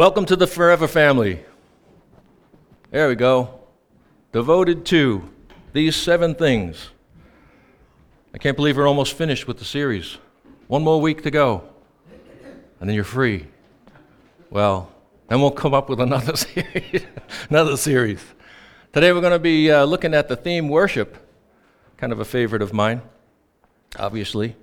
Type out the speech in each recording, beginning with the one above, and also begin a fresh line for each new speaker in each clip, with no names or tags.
Welcome to the Forever Family. There we go. Devoted to these 7 things. I can't believe we're almost finished with the series. 1 more week to go, and then you're free. Well, then we'll come up with another series. Today we're going to be looking at the theme worship, kind of a favorite of mine, obviously.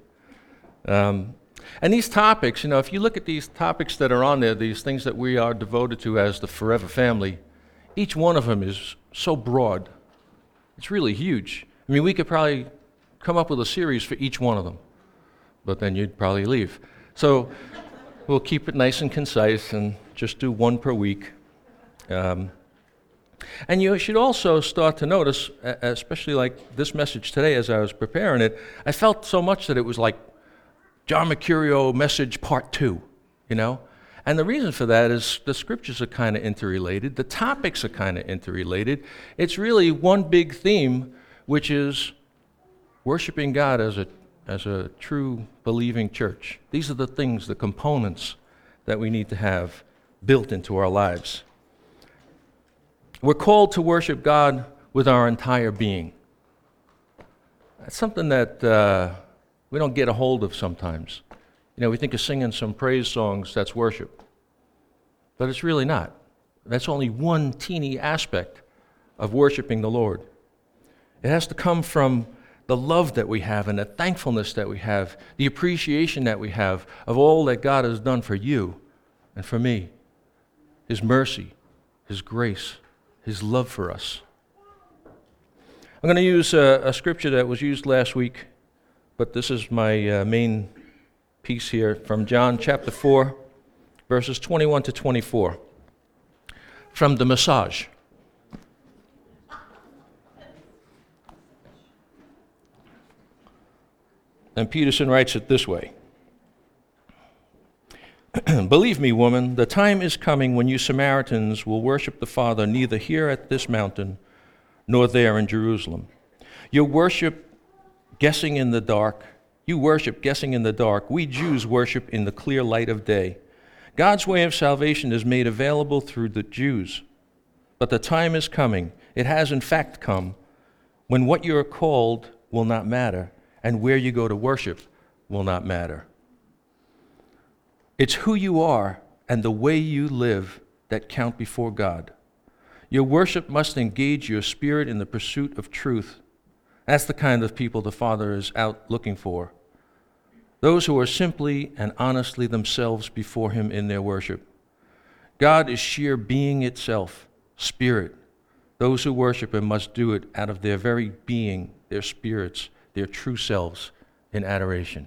And these topics, if you look at these topics that are on there, these things that we are devoted to as the Forever Family, each one of them is so broad. It's really huge. I mean, we could probably come up with a series for each one of them, but then you'd probably leave. So we'll keep it nice and concise and just do 1 per week. And you should also start to notice, especially like this message today as I was preparing it, I felt so much that it was like John Mercurio message part 2, And the reason for that is the scriptures are kind of interrelated. The topics are kind of interrelated. It's really one big theme, which is worshiping God as a true believing church. These are the things, the components that we need to have built into our lives. We're called to worship God with our entire being. That's something that we don't get a hold of sometimes. We think of singing some praise songs, that's worship. But it's really not. That's only one teeny aspect of worshiping the Lord. It has to come from the love that we have and the thankfulness that we have, the appreciation that we have of all that God has done for you and for me. His mercy, His grace, His love for us. I'm going to use a scripture that was used last week, but this is my main piece here from John chapter 4, verses 21 to 24, from the Message. And Peterson writes it this way. Believe me, woman, the time is coming when you Samaritans will worship the Father neither here at this mountain nor there in Jerusalem. You worship guessing in the dark. We Jews worship in the clear light of day. God's way of salvation is made available through the Jews. But the time is coming, it has in fact come, when what you are called will not matter, and where you go to worship will not matter. It's who you are and the way you live that count before God. Your worship must engage your spirit in the pursuit of truth. That's the kind of people the Father is out looking for. Those who are simply and honestly themselves before Him in their worship. God is sheer being itself, spirit. Those who worship Him must do it out of their very being, their spirits, their true selves in adoration.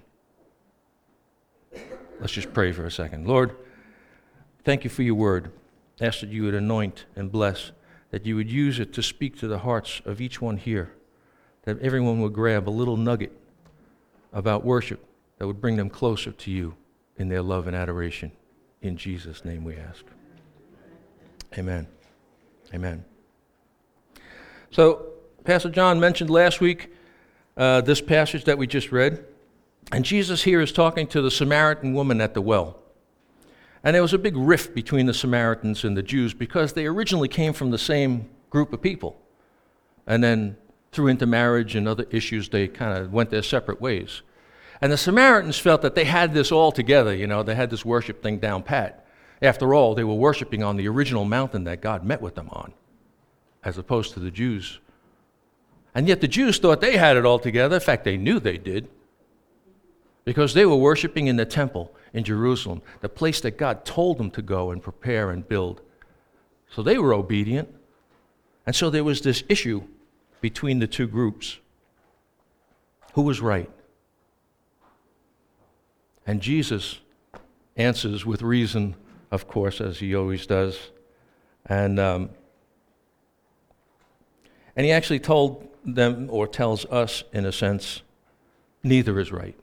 Let's just pray for a second. Lord, thank you for your word. I ask that you would anoint and bless, that you would use it to speak to the hearts of each one here, that everyone would grab a little nugget about worship that would bring them closer to you in their love and adoration. In Jesus' name we ask. Amen. Amen. So, Pastor John mentioned last week this passage that we just read, and Jesus here is talking to the Samaritan woman at the well. And there was a big rift between the Samaritans and the Jews because they originally came from the same group of people. And then through intermarriage and other issues, they kind of went their separate ways. And the Samaritans felt that they had this all together, they had this worship thing down pat. After all, they were worshiping on the original mountain that God met with them on, as opposed to the Jews. And yet the Jews thought they had it all together. In fact, they knew they did, because they were worshiping in the temple in Jerusalem, the place that God told them to go and prepare and build. So they were obedient. And so there was this issue between the two groups. Who was right? And Jesus answers with reason, of course, as he always does. And he actually told them, or tells us in a sense, neither is right.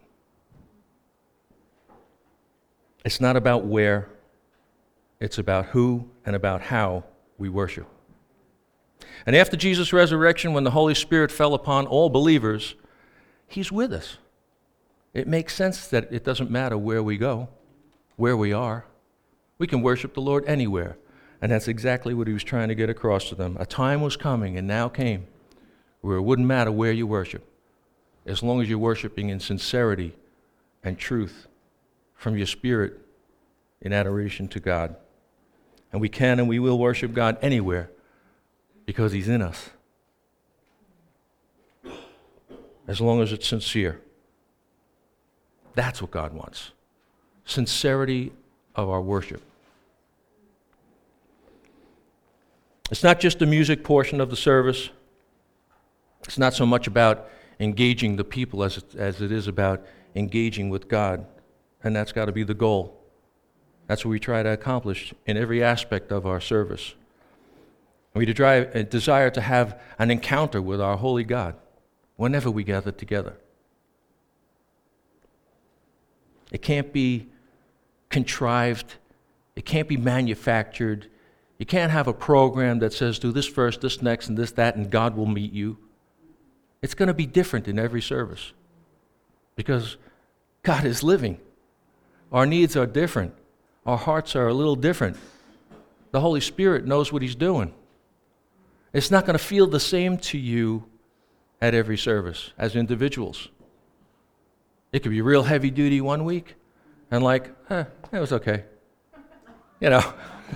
It's not about where, it's about who and about how we worship. And after Jesus' resurrection, when the Holy Spirit fell upon all believers, He's with us. It makes sense that it doesn't matter where we go, where we are. We can worship the Lord anywhere. And that's exactly what he was trying to get across to them. A time was coming, and now came, where it wouldn't matter where you worship, as long as you're worshiping in sincerity and truth from your spirit in adoration to God. And we can and we will worship God anywhere because he's in us, as long as it's sincere. That's what God wants. Sincerity of our worship. It's not just the music portion of the service. It's not so much about engaging the people as it is about engaging with God. And that's got to be the goal. That's what we try to accomplish in every aspect of our service. We desire to have an encounter with our holy God whenever we gather together. It can't be contrived. It can't be manufactured. You can't have a program that says, do this first, this next, and this, that, and God will meet you. It's going to be different in every service because God is living. Our needs are different. Our hearts are a little different. The Holy Spirit knows what he's doing. It's not going to feel the same to you at every service as individuals. It could be real heavy duty one week and like, it was okay. You know.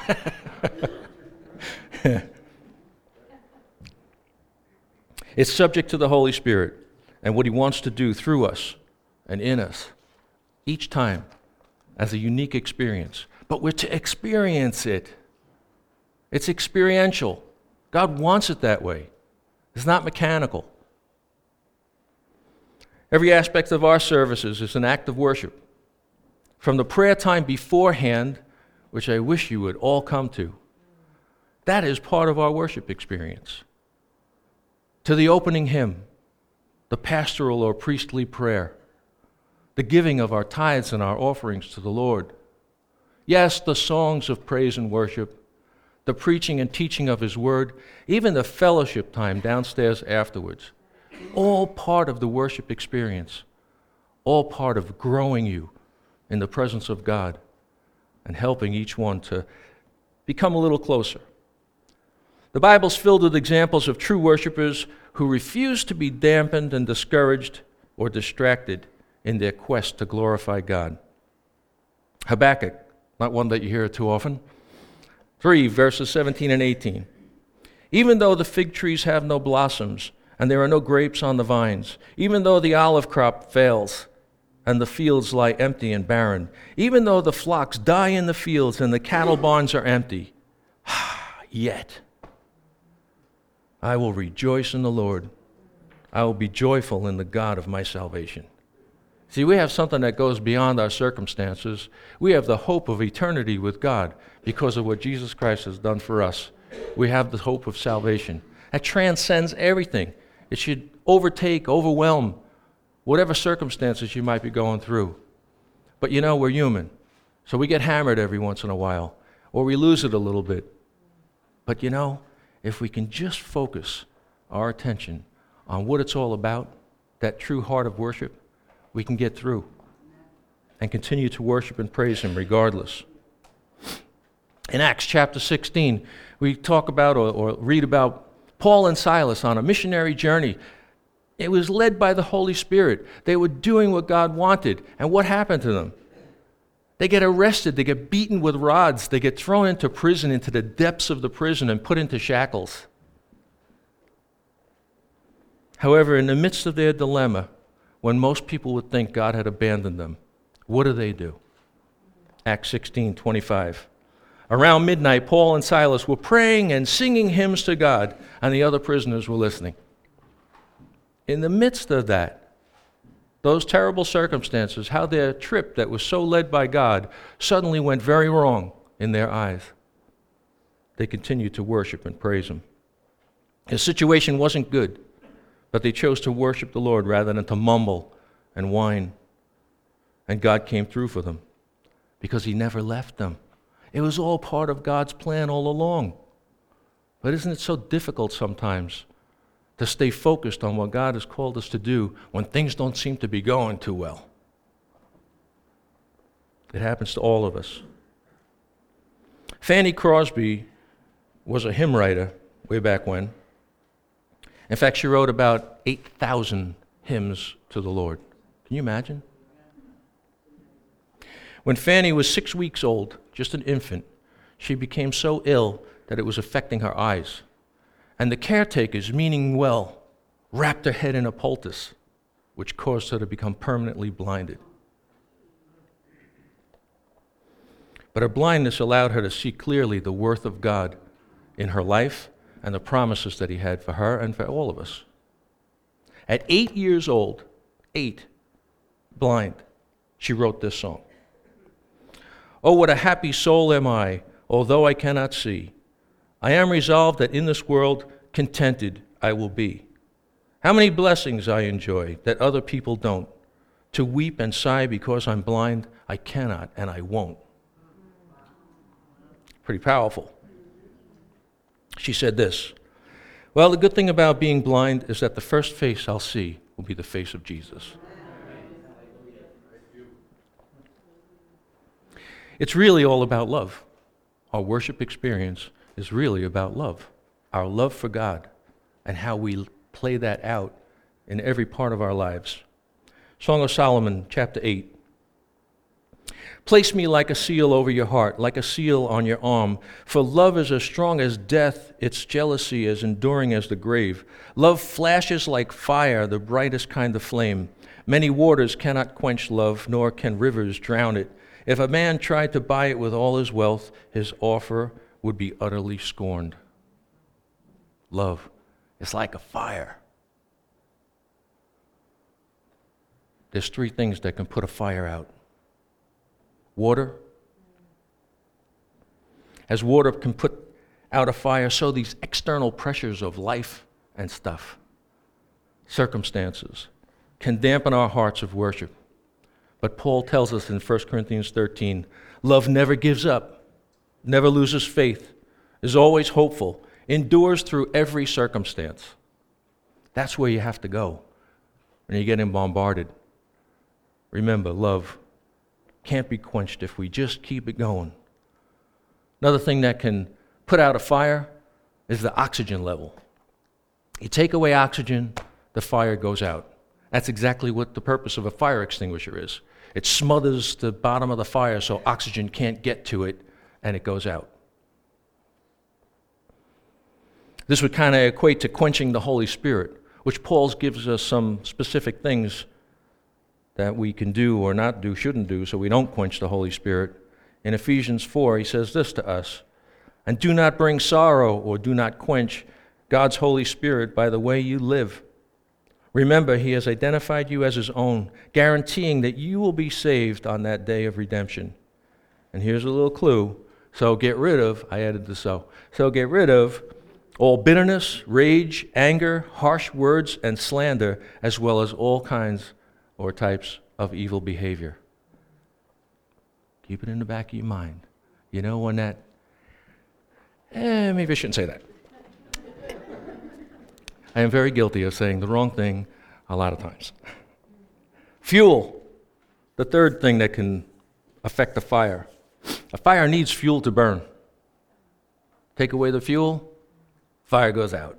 It's subject to the Holy Spirit and what he wants to do through us and in us each time as a unique experience. But we're to experience it. It's experiential. God wants it that way. It's not mechanical. Every aspect of our services is an act of worship. From the prayer time beforehand, which I wish you would all come to, that is part of our worship experience. To the opening hymn, the pastoral or priestly prayer, the giving of our tithes and our offerings to the Lord. Yes, the songs of praise and worship, the preaching and teaching of his word, even the fellowship time downstairs afterwards. All part of the worship experience, all part of growing you in the presence of God and helping each one to become a little closer. The Bible's filled with examples of true worshipers who refuse to be dampened and discouraged or distracted in their quest to glorify God. Habakkuk, not one that you hear too often. 3, verses 17 and 18. Even though the fig trees have no blossoms, and there are no grapes on the vines, even though the olive crop fails, and the fields lie empty and barren, even though the flocks die in the fields and the cattle barns are empty, yet I will rejoice in the Lord. I will be joyful in the God of my salvation. See, we have something that goes beyond our circumstances. We have the hope of eternity with God because of what Jesus Christ has done for us. We have the hope of salvation. That transcends everything. It should overwhelm whatever circumstances you might be going through. But you know, we're human. So we get hammered every once in a while, or we lose it a little bit. But you know, if we can just focus our attention on what it's all about, that true heart of worship, we can get through and continue to worship and praise him regardless. In Acts chapter 16, we talk about or read about Paul and Silas on a missionary journey. It was led by the Holy Spirit. They were doing what God wanted. And what happened to them? They get arrested. They get beaten with rods. They get thrown into prison, into the depths of the prison, and put into shackles. However, in the midst of their dilemma, when most people would think God had abandoned them, what do? Acts 16:25. Around midnight, Paul and Silas were praying and singing hymns to God, and the other prisoners were listening. In the midst of that, those terrible circumstances, how their trip that was so led by God suddenly went very wrong in their eyes. They continued to worship and praise him. His situation wasn't good, but they chose to worship the Lord rather than to mumble and whine. And God came through for them because he never left them. It was all part of God's plan all along. But isn't it so difficult sometimes to stay focused on what God has called us to do when things don't seem to be going too well? It happens to all of us. Fanny Crosby was a hymn writer way back when. In fact, she wrote about 8,000 hymns to the Lord. Can you imagine? When Fanny was 6 weeks old, just an infant, she became so ill that it was affecting her eyes. And the caretakers, meaning well, wrapped her head in a poultice, which caused her to become permanently blinded. But her blindness allowed her to see clearly the worth of God in her life and the promises that he had for her and for all of us. At 8 years old, 8, blind, she wrote this song. Oh, what a happy soul am I, although I cannot see. I am resolved that in this world contented I will be. How many blessings I enjoy that other people don't. To weep and sigh because I'm blind, I cannot and I won't. Pretty powerful. She said this, well, the good thing about being blind is that the first face I'll see will be the face of Jesus. It's really all about love. Our worship experience is really about love. Our love for God and how we play that out in every part of our lives. Song of Solomon, chapter 8. Place me like a seal over your heart, like a seal on your arm. For love is as strong as death, its jealousy as enduring as the grave. Love flashes like fire, the brightest kind of flame. Many waters cannot quench love, nor can rivers drown it. If a man tried to buy it with all his wealth, his offer would be utterly scorned. Love is like a fire. There's 3 things that can put a fire out. Water. As water can put out a fire, so these external pressures of life and stuff, circumstances, can dampen our hearts of worship. But Paul tells us in 1 Corinthians 13, love never gives up, never loses faith, is always hopeful, endures through every circumstance. That's where you have to go when you're getting bombarded. Remember, love can't be quenched if we just keep it going. Another thing that can put out a fire is the oxygen level. You take away oxygen, the fire goes out. That's exactly what the purpose of a fire extinguisher is. It smothers the bottom of the fire so oxygen can't get to it, and it goes out. This would kind of equate to quenching the Holy Spirit, which Paul gives us some specific things that we can do or not do, shouldn't do, so we don't quench the Holy Spirit. In Ephesians 4, he says this to us, and do not bring sorrow or do not quench God's Holy Spirit by the way you live. Remember, he has identified you as his own, guaranteeing that you will be saved on that day of redemption. And here's a little clue. So get rid of, I added the so get rid of all bitterness, rage, anger, harsh words, and slander, as well as all kinds or types of evil behavior. Keep it in the back of your mind. You know when that, maybe I shouldn't say that. I am very guilty of saying the wrong thing a lot of times. Fuel, the third thing that can affect a fire. A fire needs fuel to burn. Take away the fuel, fire goes out.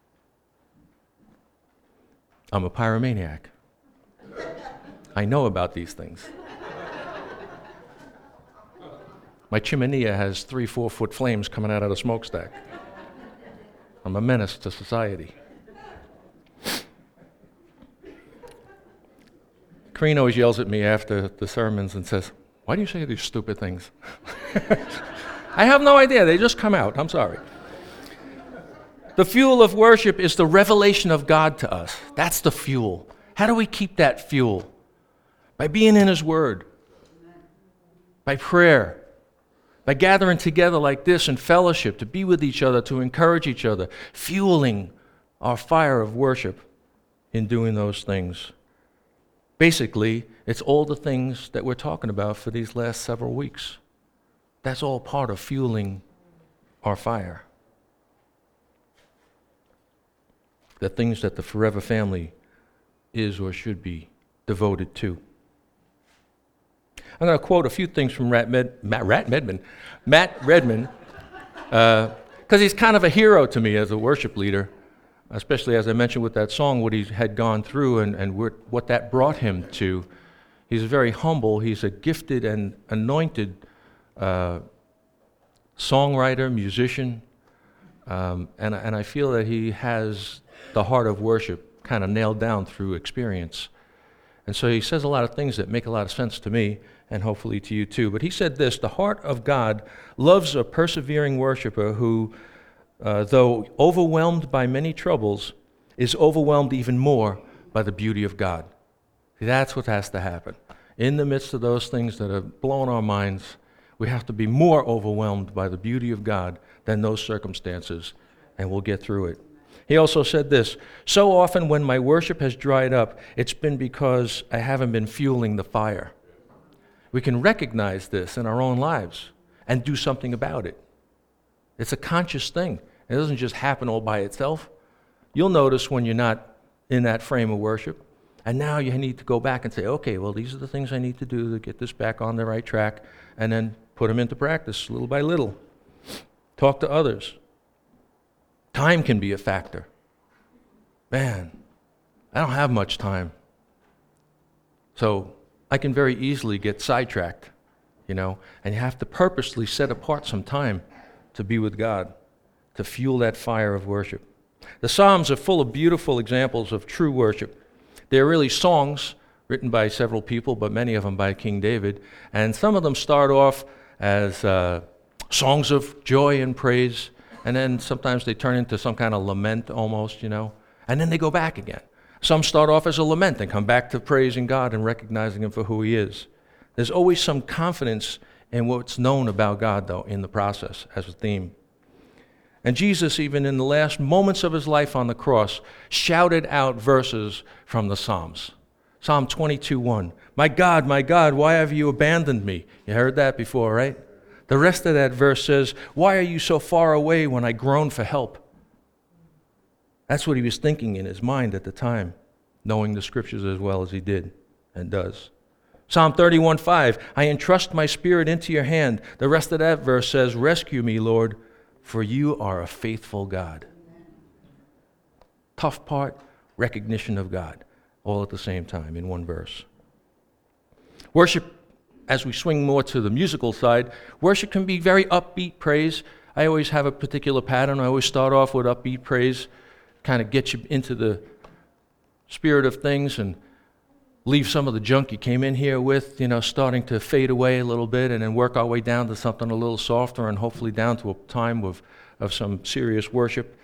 I'm a pyromaniac. I know about these things. My chimenea has 3-4 foot flames coming out of the smokestack. I'm a menace to society. Kareen always yells at me after the sermons and says, why do you say these stupid things? I have no idea. They just come out. I'm sorry. The fuel of worship is the revelation of God to us. That's the fuel. How do we keep that fuel? By being in his word, by prayer, by gathering together like this in fellowship, to be with each other, to encourage each other, fueling our fire of worship in doing those things. Basically, it's all the things that we're talking about for these last several weeks. That's all part of fueling our fire. The things that the Forever Family is or should be devoted to. I'm going to quote a few things from Matt Redman, because he's kind of a hero to me as a worship leader, especially as I mentioned with that song, what he had gone through and what that brought him to. He's very humble. He's a gifted and anointed songwriter, musician, and I feel that he has the heart of worship kind of nailed down through experience. And so he says a lot of things that make a lot of sense to me, and hopefully to you too. But he said this: the heart of God loves a persevering worshiper who, though overwhelmed by many troubles, is overwhelmed even more by the beauty of God. See, that's what has to happen. In the midst of those things that are blowing our minds, we have to be more overwhelmed by the beauty of God than those circumstances, and we'll get through it. He also said this: so often when my worship has dried up, it's been because I haven't been fueling the fire. We can recognize this in our own lives and do something about it. It's a conscious thing. It doesn't just happen all by itself. You'll notice when you're not in that frame of worship, and now you need to go back and say, okay, well, these are the things I need to do to get this back on the right track, and then put them into practice little by little. Talk to others. Time can be a factor. Man, I don't have much time. So I can very easily get sidetracked, and you have to purposely set apart some time to be with God, to fuel that fire of worship. The Psalms are full of beautiful examples of true worship. They're really songs written by several people, but many of them by King David. And some of them start off as songs of joy and praise, and then sometimes they turn into some kind of lament almost, and then they go back again. Some start off as a lament and come back to praising God and recognizing Him for who He is. There's always some confidence in what's known about God, though, in the process as a theme. And Jesus, even in the last moments of His life on the cross, shouted out verses from the Psalms. Psalm 22:1, my God, why have you abandoned me? You heard that before, right? The rest of that verse says, why are you so far away when I groan for help? That's what he was thinking in his mind at the time, knowing the scriptures as well as he did and does. Psalm 31:5, I entrust my spirit into your hand. The rest of that verse says, rescue me, Lord, for you are a faithful God. Tough part, recognition of God, all at the same time in one verse. Worship, as we swing more to the musical side, worship can be very upbeat praise. I always have a particular pattern. I always start off with upbeat praise, kind of get you into the spirit of things and leave some of the junk you came in here with, starting to fade away a little bit, and then work our way down to something a little softer and hopefully down to a time of some serious worship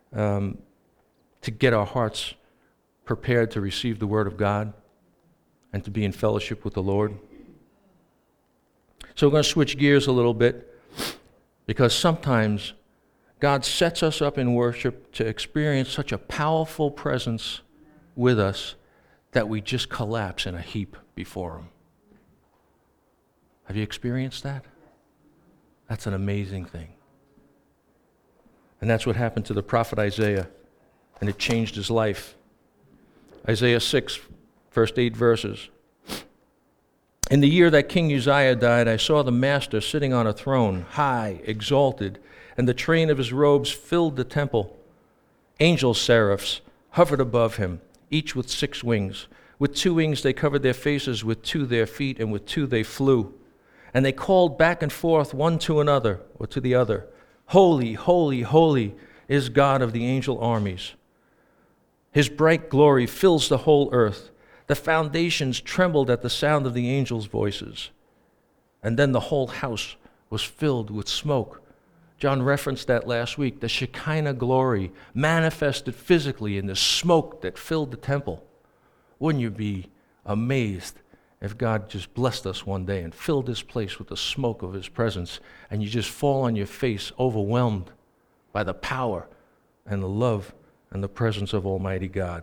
to get our hearts prepared to receive the Word of God and to be in fellowship with the Lord. So we're going to switch gears a little bit, because sometimes God sets us up in worship to experience such a powerful presence with us that we just collapse in a heap before Him. Have you experienced that? That's an amazing thing. And that's what happened to the prophet Isaiah, and it changed his life. Isaiah 6, first 8 verses. In the year that King Uzziah died, I saw the Master sitting on a throne, high, exalted, and the train of his robes filled the temple. Angel seraphs hovered above him, each with 6 wings. With 2 wings they covered their faces, with 2 their feet, and with 2 they flew. And they called back and forth one to another, or to the other, Holy, holy, holy is God of the angel armies. His bright glory fills the whole earth. The foundations trembled at the sound of the angels' voices. And then the whole house was filled with smoke. John referenced that last week. The Shekinah glory manifested physically in the smoke that filled the temple. Wouldn't you be amazed if God just blessed us one day and filled this place with the smoke of His presence, and you just fall on your face overwhelmed by the power and the love and the presence of Almighty God?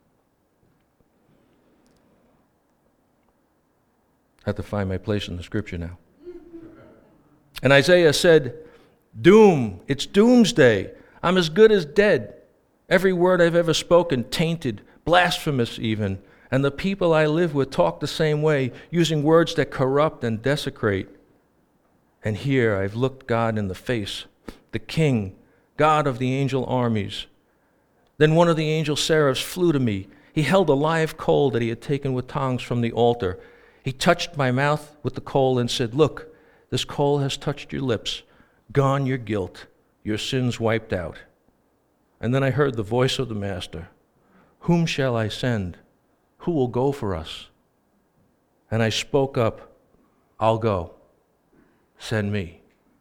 I have to find my place in the scripture now. And Isaiah said, Doom, it's doomsday. I'm as good as dead. Every word I've ever spoken, tainted, blasphemous even, And the people I live with talk the same way, using words that corrupt and desecrate. And here I've looked God in the face, the King, God of the angel armies. Then one of the angel seraphs flew to me. He held a live coal that he had taken with tongs from the altar. He touched my mouth with the coal and said, "Look, this coal has touched your lips. Gone your guilt, your sins wiped out." And then I heard the voice of the Master. "Whom shall I send? Who will go for us?" And I spoke up, "I'll go. Send me."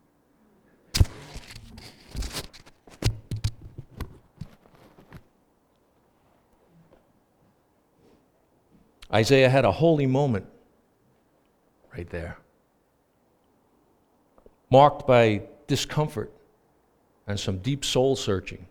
Isaiah had a holy moment right there, marked by discomfort and some deep soul searching.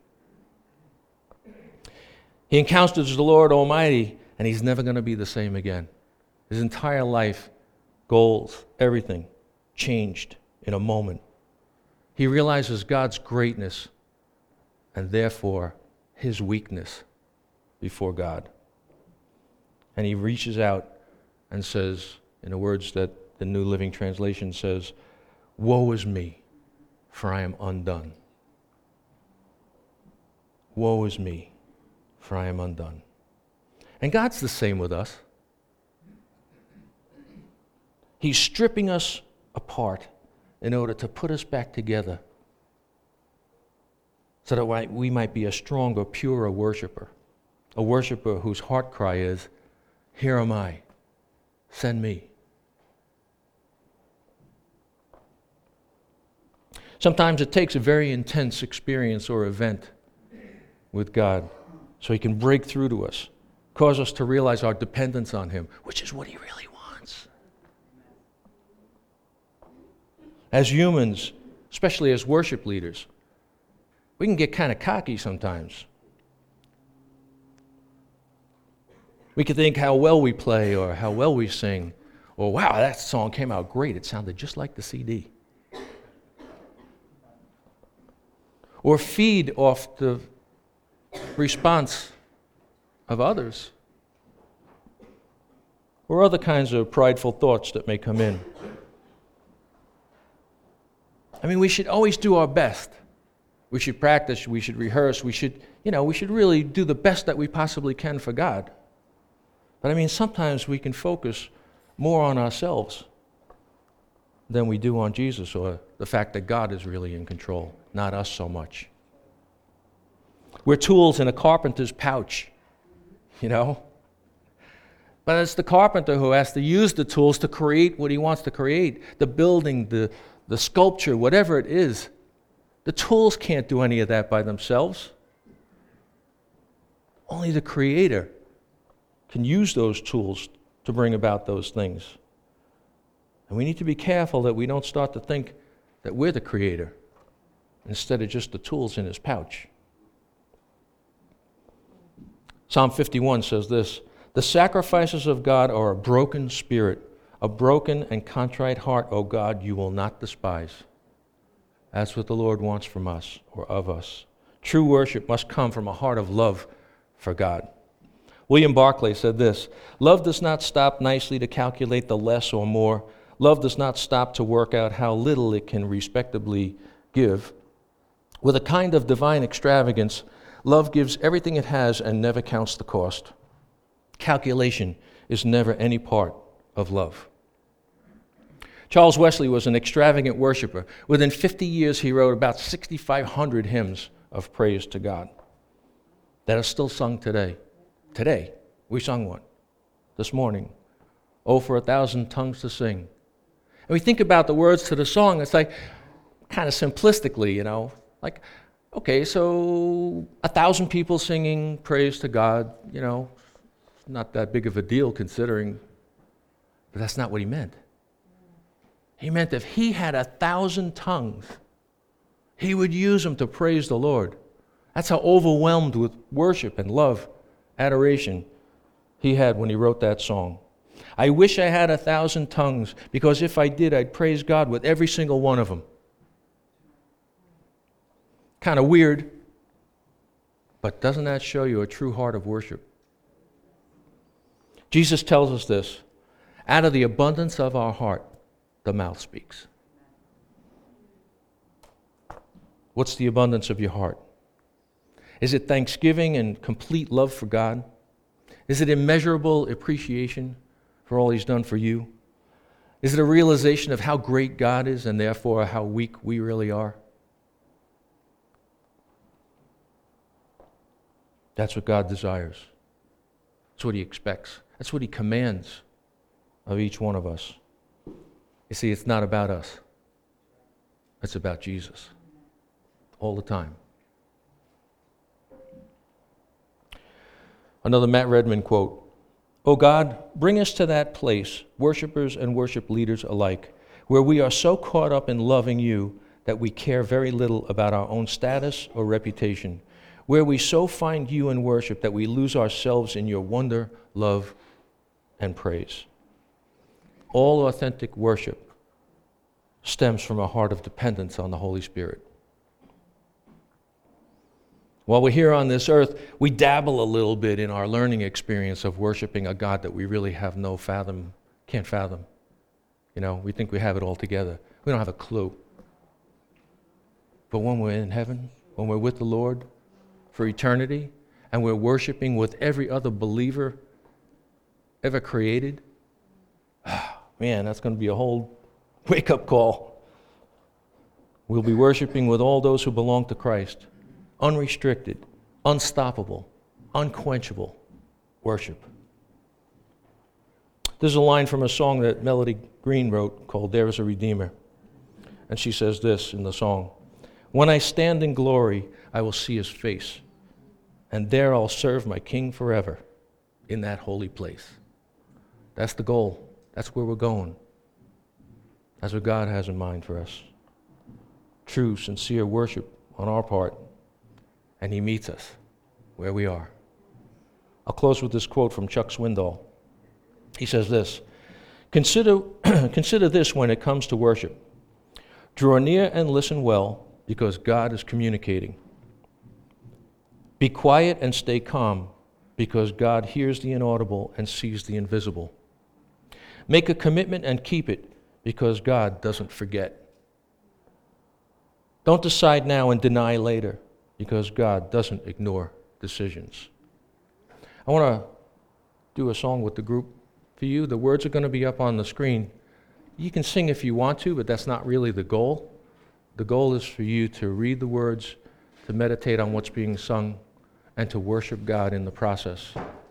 He encounters the Lord Almighty, and he's never going to be the same again. His entire life, goals, everything changed in a moment. He realizes God's greatness and therefore his weakness before God. And he reaches out and says, in the words that the New Living Translation says, "Woe is me, for I am undone. Woe is me, for I am undone." And God's the same with us. He's stripping us apart in order to put us back together so that we might be a stronger, purer worshiper, a worshiper whose heart cry is, "Here am I, send me." Sometimes it takes a very intense experience or event with God so he can break through to us, cause us to realize our dependence on him, which is what he really wants. As humans, especially as worship leaders, we can get kind of cocky sometimes. We can think how well we play or how well we sing, or wow, that song came out great. It sounded just like the CD. Or feed off the response of others, or other kinds of prideful thoughts that may come in. I mean, we should always do our best. We should practice, we should rehearse, we should really do the best that we possibly can for God. But I mean, sometimes we can focus more on ourselves than we do on Jesus, or the fact that God is really in control, not us so much. We're tools in a carpenter's pouch, But it's the carpenter who has to use the tools to create what he wants to create, the building, the sculpture, whatever it is. The tools can't do any of that by themselves. Only the Creator can use those tools to bring about those things. And we need to be careful that we don't start to think that we're the Creator instead of just the tools in his pouch. Psalm 51 says this, "The sacrifices of God are a broken spirit, a broken and contrite heart, O God, you will not despise." That's what the Lord wants from us, or of us. True worship must come from a heart of love for God. William Barclay said this, "Love does not stop nicely to calculate the less or more. Love does not stop to work out how little it can respectably give. With a kind of divine extravagance, love gives everything it has and never counts the cost. Calculation is never any part of love." Charles Wesley was an extravagant worshiper. Within 50 years, he wrote about 6,500 hymns of praise to God that are still sung today. Today, we sung one this morning. "Oh, for 1,000 tongues to sing." And we think about the words to the song, it's like kind of simplistically, like, okay, so 1,000 people singing praise to God, not that big of a deal considering, but that's not what he meant. He meant if he had 1,000 tongues, he would use them to praise the Lord. That's how overwhelmed with worship and love, adoration he had when he wrote that song. "I wish I had 1,000 tongues, because if I did, I'd praise God with every single one of them." Kind of weird, but doesn't that show you a true heart of worship? Jesus tells us this: out of the abundance of our heart, the mouth speaks. What's the abundance of your heart? Is it thanksgiving and complete love for God? Is it immeasurable appreciation for all He's done for you? Is it a realization of how great God is and therefore how weak we really are? That's what God desires. That's what He expects. That's what He commands of each one of us. You see, it's not about us. It's about Jesus. All the time. Another Matt Redman quote: "Oh God, bring us to that place, worshipers and worship leaders alike, where we are so caught up in loving you that we care very little about our own status or reputation, where we so find you in worship that we lose ourselves in your wonder, love, and praise." All authentic worship stems from a heart of dependence on the Holy Spirit. While we're here on this earth, we dabble a little bit in our learning experience of worshiping a God that we really have can't fathom. You know, we think we have it all together. We don't have a clue. But when we're in heaven, when we're with the Lord for eternity, and we're worshiping with every other believer ever created, man, that's going to be a whole wake-up call. We'll be worshiping with all those who belong to Christ. Unrestricted, unstoppable, unquenchable worship. There's a line from a song that Melody Green wrote called "There is a Redeemer." And she says this in the song: "When I stand in glory, I will see His face, and there I'll serve my King forever in that holy place." That's the goal. That's where we're going. That's what God has in mind for us. True, sincere worship on our part. And He meets us where we are. I'll close with this quote from Chuck Swindoll. He says this: Consider this when it comes to worship. Draw near and listen well, because God is communicating. Be quiet and stay calm, because God hears the inaudible and sees the invisible. Make a commitment and keep it, because God doesn't forget. Don't decide now and deny later, because God doesn't ignore decisions. I want to do a song with the group for you. The words are going to be up on the screen. You can sing if you want to, but that's not really the goal. The goal is for you to read the words, to meditate on what's being sung, and to worship God in the process.